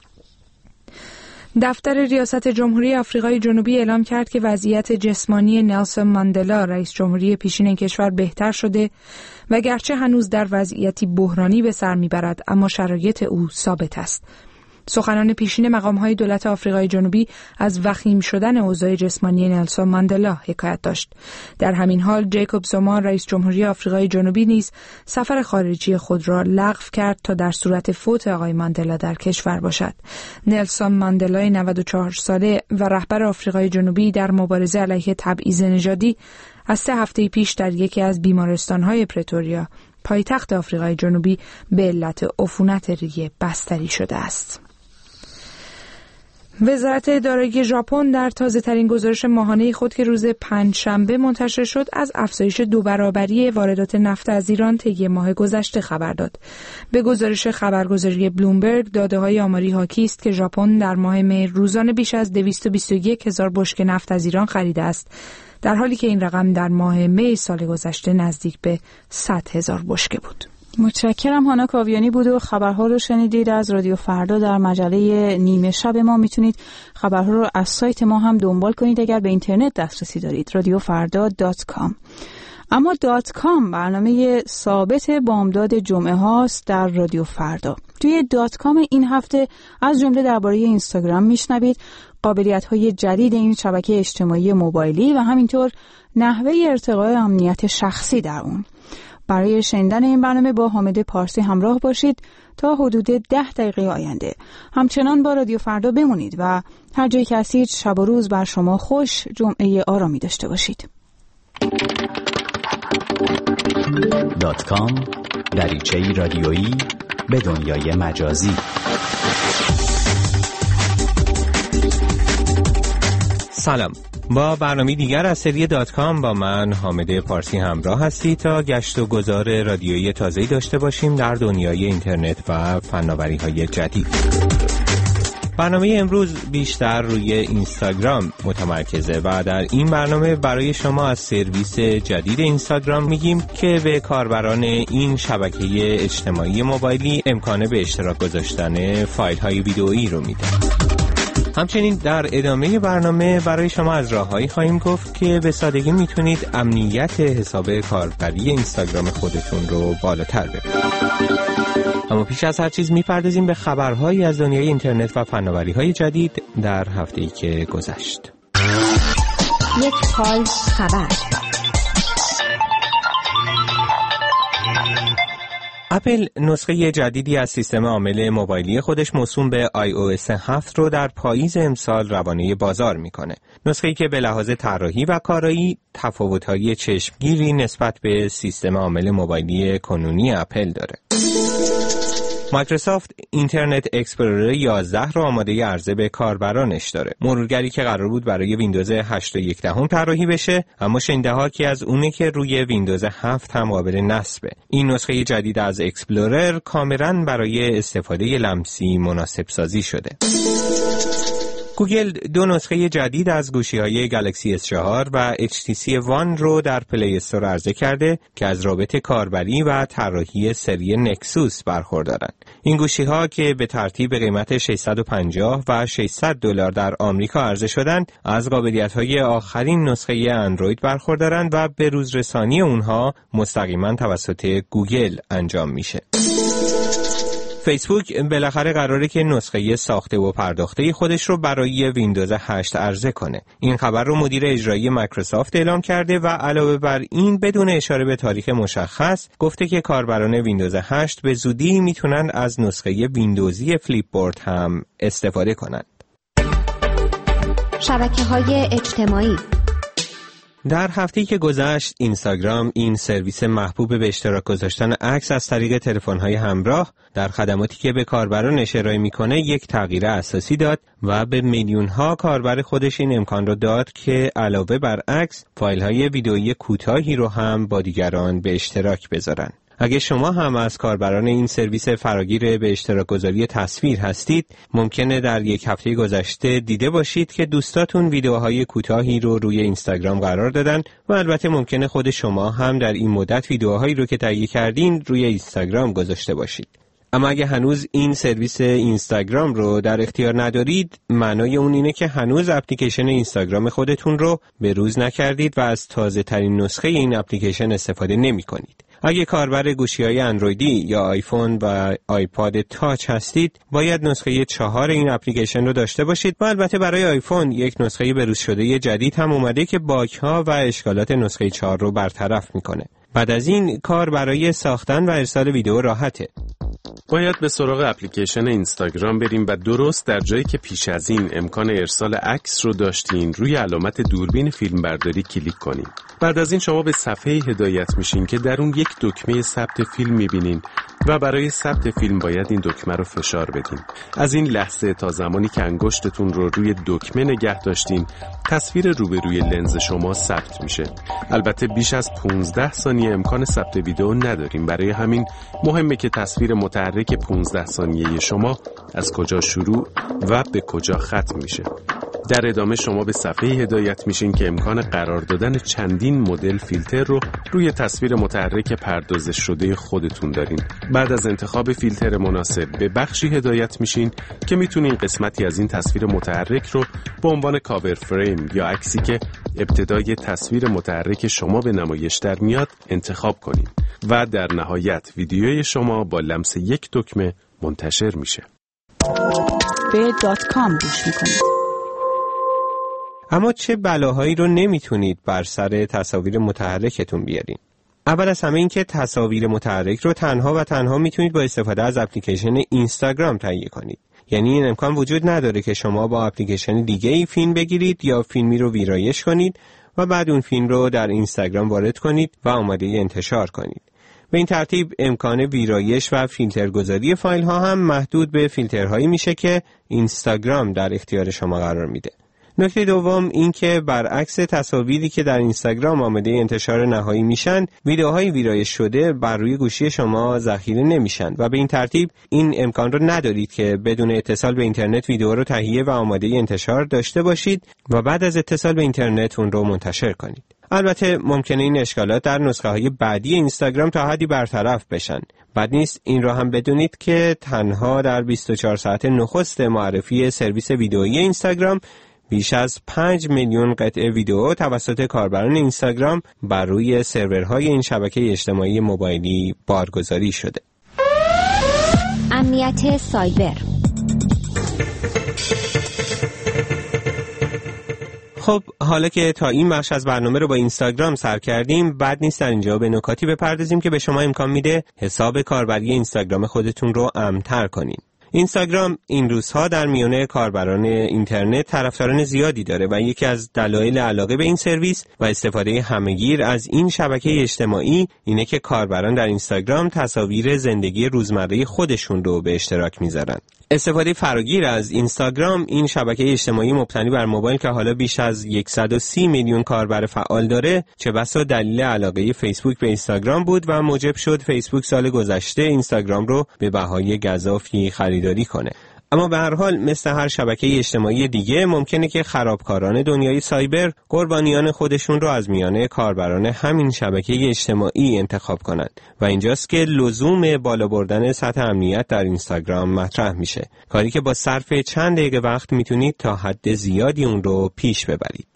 دفتر ریاست جمهوری آفریقای جنوبی اعلام کرد که وضعیت جسمانی نلسون ماندلا رئیس جمهوری پیشین این کشور بهتر شده و گرچه هنوز در وضعیتی بحرانی به سر میبرد اما شرایط او ثابت است. سخنان پیشین مقام‌های دولت آفریقای جنوبی از وخیم شدن اوضاع جسمانی نلسون ماندلا حکایت داشت. در همین حال جیکوب زوما رئیس جمهوری آفریقای جنوبی نیز سفر خارجی خود را لغو کرد تا در صورت فوت آقای ماندلا در کشور باشد. نلسون ماندلا نود و چهار ساله و رهبر آفریقای جنوبی در مبارزه علیه تبعیض نژادی از سه هفته پیش در یکی از بیمارستان‌های پرتوریا پایتخت آفریقای جنوبی به علت عفونت ریه بستری شده است. وزارت دارایی ژاپن در تازه‌ترین گزارش ماهانه خود که روز پنجشنبه منتشر شد از افزایش دو برابری واردات نفت از ایران طی ماه گذشته خبر داد. به گزارش خبرگزاری بلومبرگ داده‌های آماری حاکی است که ژاپن در ماه می روزانه بیش از دویست و بیست و یک هزار بشکه نفت از ایران خریده است، در حالی که این رقم در ماه می سال گذشته نزدیک به صد هزار بشکه بود. متشکرم. هانا کاویانی بود و خبرها رو شنیدید از رادیو فردا در مجله نیمه شب ما. میتونید خبرها رو از سایت ما هم دنبال کنید اگر به اینترنت دسترسی دارید، رادیو فردا دات کام. اما دات کام برنامه ثابت بامداد جمعه هاست در رادیو فردا. توی دات کام این هفته از جمله درباره اینستاگرام میشنوید، قابلیت‌های جدید این شبکه اجتماعی موبایلی و همینطور نحوه ارتقاء امنیت شخصی در اون. برای شنیدن این برنامه با حامد پارسی همراه باشید تا حدود ده دقیقه آینده. همچنان با رادیو فردا بمونید و هر جایی که هستید شب و روز بر شما خوش، جمعه آرامی داشته باشید. دات کام دریچه‌ای رادیویی به دنیای مجازی. سلام، با برنامه دیگر از سری دات کام با من حامد پارسی همراه هستی تا گشت و گذار رادیویی تازه‌ای داشته باشیم در دنیای اینترنت و فناوری‌های جدید. برنامه امروز بیشتر روی اینستاگرام متمرکزه و در این برنامه برای شما از سرویس جدید اینستاگرام میگیم که به کاربران این شبکه اجتماعی موبایلی امکان به اشتراک گذاشتن فایل‌های ویدئویی رو میده. همچنین در ادامه برنامه برای شما از راههایی خواهیم گفت که به سادگی میتونید امنیت حساب کاربری اینستاگرام خودتون رو بالاتر ببرید. اما پیش از هر چیز میپردازیم به خبرهایی از دنیای اینترنت و فناوری‌های جدید در هفته‌ای که گذشت. یک حال خبر. اپل نسخه جدیدی از سیستم عامل موبایلی خودش موسوم به آی او اس هفت رو در پاییز امسال روانه بازار میکنه. نسخه‌ای که به لحاظ طراحی و کارایی تفاوت‌های چشمگیری نسبت به سیستم عامل موبایلی کنونی اپل داره. مایکروسافت اینترنت اکسپلورر یازده رو آماده عرضه به کاربرانش داره. مرورگری که قرار بود برای ویندوز هشت و یک دهم طراحی بشه، اما شنیده‌ها که از اونه که روی ویندوز هفت هم قابل نصبه. این نسخه جدید از اکسپلورر کاملاً برای استفاده لمسی مناسب سازی شده. گوگل دو نسخه جدید از گوشی‌های گالاکسی اس چهار و اچ تی سی وان رو در پلی استور عرضه کرده که از رابط کاربری و طراحی سری نکسوس برخوردارن. این گوشی‌ها که به ترتیب قیمت ششصد و پنجاه و ششصد دلار در آمریکا عرضه شدند، از قابلیت‌های آخرین نسخه اندروید برخوردارند و به روزرسانی اونها مستقیما توسط گوگل انجام میشه. فیسبوک بالاخره قراره که نسخه ساخته و پرداخته خودش رو برای ویندوز هشت عرضه کنه. این خبر رو مدیر اجرایی مایکروسافت اعلام کرده و علاوه بر این بدون اشاره به تاریخ مشخص گفته که کاربران ویندوز هشت به زودی میتونن از نسخه ویندوزی فلیپ بورد هم استفاده کنند. شبکه‌های اجتماعی. در هفته‌ای که گذشت اینستاگرام، این سرویس محبوب به اشتراک گذاشتن عکس از طریق تلفن‌های همراه در خدماتی که به کاربران ارائه می‌کنه یک تغییر اساسی داد و به میلیون‌ها کاربر خودش این امکان رو داد که علاوه بر عکس، فایل‌های ویدئویی کوتاهی رو هم با دیگران به اشتراک بذارن. اگه شما هم از کاربران این سرویس فراگیر به اشتراک گذاری تصویر هستید، ممکنه در یک هفته گذشته دیده باشید که دوستاتون ویدیوهای کوتاهی رو روی اینستاگرام قرار دادن و البته ممکنه خود شما هم در این مدت ویدیوهایی رو که تهیه کردین روی اینستاگرام گذاشته باشید. اما اگه هنوز این سرویس اینستاگرام رو در اختیار ندارید، معنای اون اینه که هنوز اپلیکیشن اینستاگرام خودتون رو به روز نکردید و از تازه ترین نسخه این اپلیکیشن استفاده نمی کنید. اگه کاربر گوشی‌های اندرویدی یا آیفون و آیپاد تاچ هستید، باید نسخه چهار این اپلیکیشن رو داشته باشید و البته برای آیفون یک نسخه بروز شده جدید هم اومده که باگ‌ها و اشکالات نسخه چهار رو برطرف میکنه. بعد از این کار برای ساختن و ارسال ویدیو راحته. باید به سراغ اپلیکیشن اینستاگرام بریم و درست در جایی که پیش از این امکان ارسال عکس رو داشتین، روی علامت دوربین فیلمبرداری کلیک کنین. بعد از این شما به صفحه هدایت میشین که در اون یک دکمه ثبت فیلم میبینین و برای ثبت فیلم باید این دکمه رو فشار بدین. از این لحظه تا زمانی که انگشتتون رو روی دکمه نگه داشتین، تصویر روبروی لنز شما ثبت میشه. البته بیش از پانزده ثانیه امکان ثبت ویدئو نداریم، برای همین مهمه که تصویر متحرک پانزده ثانیه‌ای شما از کجا شروع و به کجا ختم میشه. در ادامه شما به صفحه هدایت میشین که امکان قرار دادن چندین مدل فیلتر رو روی تصویر متحرک پردازش شده خودتون دارین. بعد از انتخاب فیلتر مناسب به بخشی هدایت میشین که میتونین قسمتی از این تصویر متحرک رو به عنوان کاور فریم یا عکسی که ابتدای تصویر متحرک شما به نمایش در میاد انتخاب کنین و در نهایت ویدیوی شما با لمس یک دکمه منتشر میشه. به دات کام گوش میکنید. اما چه بلاهایی رو نمیتونید بر سر تصاویر متحرکتون بیارین؟ اول از همه این که تصاویر متحرک رو تنها و تنها میتونید با استفاده از اپلیکیشن اینستاگرام تهیه کنید. یعنی این امکان وجود نداره که شما با اپلیکیشن دیگه‌ای فیلم بگیرید یا فیلمی رو ویرایش کنید و بعد اون فیلم رو در اینستاگرام وارد کنید و آماده انتشار کنید. به این ترتیب امکان ویرایش و فیلترگذاری فایل ها هم محدود به فیلترهایی میشه که اینستاگرام در اختیار شما قرار میده. نکته دوم این که برعکس تصاویری که در اینستاگرام آماده انتشار نهایی میشن، ویدیوهای ویرایش شده بر روی گوشی شما ذخیره نمیشن و به این ترتیب این امکان رو ندارید که بدون اتصال به اینترنت ویدیو رو تهیه و آماده انتشار داشته باشید و بعد از اتصال به اینترنت اون رو منتشر کنید. البته ممکنه این اشکالات در نسخه های بعدی اینستاگرام تا حدی برطرف بشن. بد نیست این را هم بدونید که تنها در بیست و چهار ساعت نخست معرفی سرویس ویدئویی اینستاگرام بیش از پنج میلیون قطعه ویدیو توسط کاربران اینستاگرام بر روی سرورهای این شبکه اجتماعی موبایلی بارگذاری شده. امنیت سایبر. خب حالا که تا این بخش از برنامه رو با اینستاگرام سر کردیم، بد نیست در اینجا به نکاتی بپردازیم که به شما امکان میده حساب کاربری اینستاگرام خودتون رو امن‌تر کنین. اینستاگرام این روزها در میان کاربران اینترنت طرفداران زیادی داره و یکی از دلایل علاقه به این سرویس و استفاده همه‌گیر از این شبکه اجتماعی اینه که کاربران در اینستاگرام تصاویر زندگی روزمره خودشون رو به اشتراک میذارن. استفاده فراگیر از اینستاگرام، این شبکه اجتماعی مبتنی بر موبایل که حالا بیش از صد و سی میلیون کاربر فعال داره، چه بسا دلیل علاقه فیسبوک به اینستاگرام بود و موجب شد فیسبوک سال گذشته اینستاگرام رو به بهای گزافی خریداری کنه. اما به هر حال مثل هر شبکه اجتماعی دیگه ممکنه که خرابکاران دنیای سایبر قربانیان خودشون رو از میان کاربران همین شبکه اجتماعی انتخاب کنند و اینجاست که لزوم بالا بردن سطح امنیت در اینستاگرام مطرح میشه، کاری که با صرف چند دقیقه وقت میتونید تا حد زیادی اون رو پیش ببرید.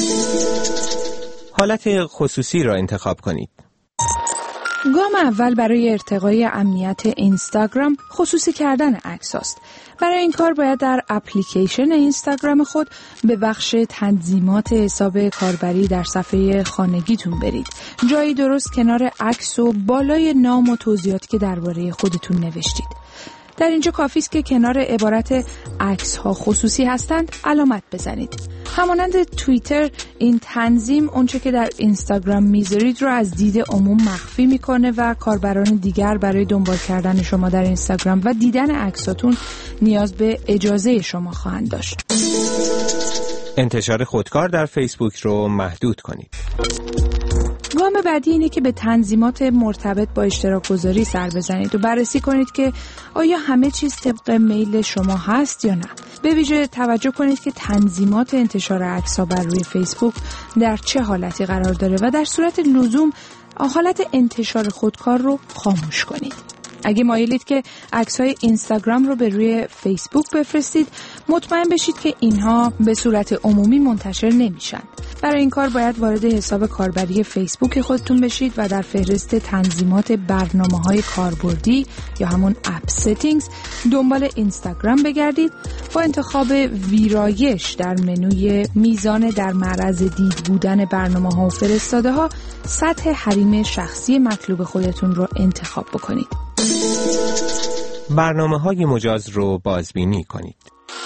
حالت خصوصی را انتخاب کنید. گام اول برای ارتقای امنیت اینستاگرام خصوصی کردن عکس است. برای این کار باید در اپلیکیشن اینستاگرام خود به بخش تنظیمات حساب کاربری در صفحه خانگیتون برید. جایی درست کنار عکس و بالای نام و توضیحاتی که درباره خودتون نوشتید. در اینجا کافی است که کنار عبارت عکس ها خصوصی هستند علامت بزنید. همانند توییتر، این تنظیم اونچه که در اینستاگرام میذارید رو از دید عموم مخفی میکنه و کاربران دیگر برای دنبال کردن شما در اینستاگرام و دیدن عکساتون نیاز به اجازه شما خواهند داشت. انتشار خودکار در فیسبوک رو محدود کنید. گام بعدی اینه که به تنظیمات مرتبط با اشتراک گذاری سر بزنید و بررسی کنید که آیا همه چیز طبق میل شما هست یا نه. به ویژه توجه کنید که تنظیمات انتشار عکس‌ها بر روی فیسبوک در چه حالتی قرار داره و در صورت لزوم حالت انتشار خودکار رو خاموش کنید. اگه مایلید که عکس‌های اینستاگرام رو به روی فیسبوک بفرستید، مطمئن بشید که اینها به صورت عمومی منتشر نمیشن. برای این کار باید وارد حساب کاربری فیسبوک خودتون بشید و در فهرست تنظیمات برنامه‌های کاربردی یا همون اپ ستینگز دنبال اینستاگرام بگردید. با انتخاب ویرایش در منوی میزان در معرض دید بودن برنامه‌ها و فرستاده‌ها، سطح حریم شخصی مطلوب خودتون رو انتخاب بکنید. برنامه‌های مجاز رو بازبینی کنید.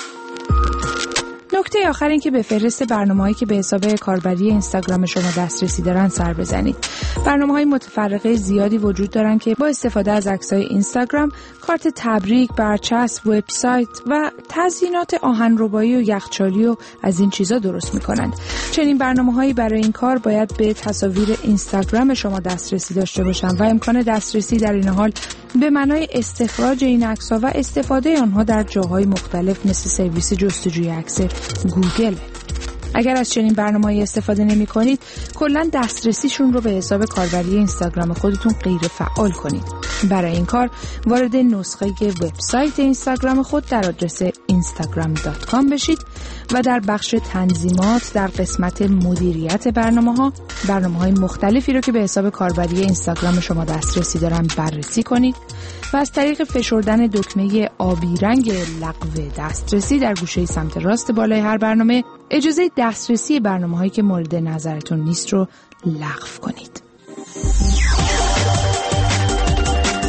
نکته آخر این که به فهرست برنامه‌هایی که به حساب کاربری اینستاگرام شما دسترسی دارن سر بزنید. برنامه‌های متفرقه زیادی وجود دارن که با استفاده از عکس‌های اینستاگرام، کارت تبریک، برچسب، وبسایت و تزیینات آهنربایی و یخچالی و از این چیزا درست می‌کنند. چنین برنامه‌هایی برای این کار باید به تصاویر اینستاگرام شما دسترسی داشته باشن و امکان دسترسی در این حال به معنای استخراج این عکس‌ها و استفاده آنها در جاهای مختلف مثل سرویس جستجوی عکس گوگل. اگر از چنین برنامه‌ای استفاده نمی‌کنید، کلاً دسترسیشون رو به حساب کاربری اینستاگرام خودتون غیر فعال کنید. برای این کار وارد نسخه وبسایت اینستاگرام خود در آدرس اینستاگرام دات کام بشید و در بخش تنظیمات در قسمت مدیریت برنامه‌ها، برنامه‌های مختلفی رو که به حساب کاربری اینستاگرام شما دسترسی دارن بررسی کنید و از طریق فشردن دکمه آبی رنگ لغو دسترسی در گوشه سمت راست بالای هر برنامه، اجازه دسترسی برنامه‌هایی که مورد نظرتون نیست رو لغو کنید.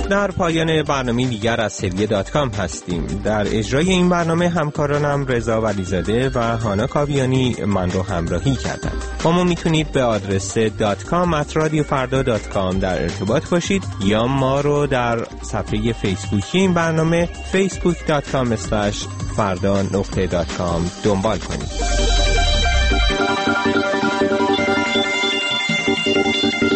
در پایان برنامه دیگر از سریه دات کام هستیم. در اجرای این برنامه همکارانم رضا ولیزاده و هانا کاویانی من رو همراهی کردند. با ما میتونید به آدرس دات کام ات رادیو فردا دات کام در ارتباط باشید یا ما رو در صفحه فیسبوکی این برنامه فیسبوک دات کام اسلش فردا نقطه دات کام دنبال کنید.